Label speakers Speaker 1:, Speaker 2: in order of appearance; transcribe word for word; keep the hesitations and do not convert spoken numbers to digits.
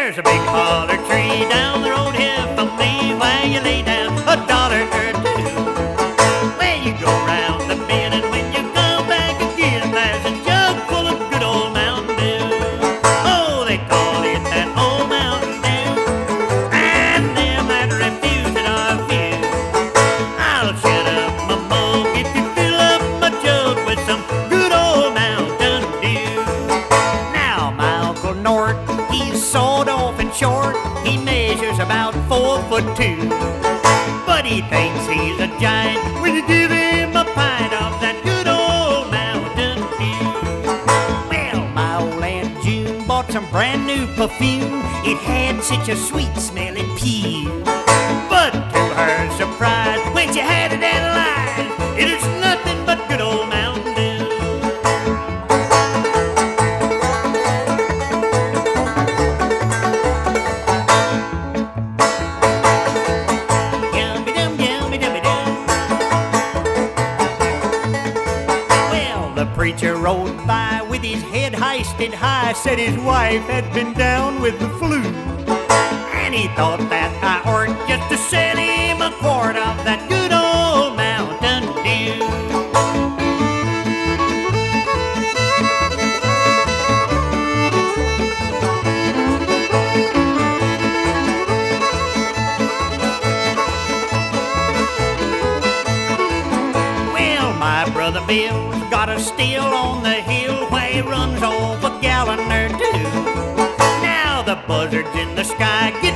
Speaker 1: There's a big holler tree down the road here from me, where you lay down a dollar or two. Well, you go round the bend, and when you come back again, there's a jug full of good old Mountain Dew. Oh, they call it that old Mountain Dew, and them that refuse it are few. I'll shut up my mug if you fill up my jug with some good old Mountain Dew. Now, my Uncle Nort, he's sawed off and short. He measures about four foot two, but he thinks he's a giant when you give him a pint of that good old Mountain Dew. Well, my old Aunt June bought some brand new perfume. It had such a sweet smelling peel, but to her surprise, when she had it analyzed, it is nothing but good old Mountain Dew. The preacher rode by with his head hoisted high, said his wife had been down with the flu, and he thought that I ought just to sell him a quart of that good old Mountain Dew. Well, my brother Bill got a still on the hill where he runs off a gallon or two. Now the buzzards in the sky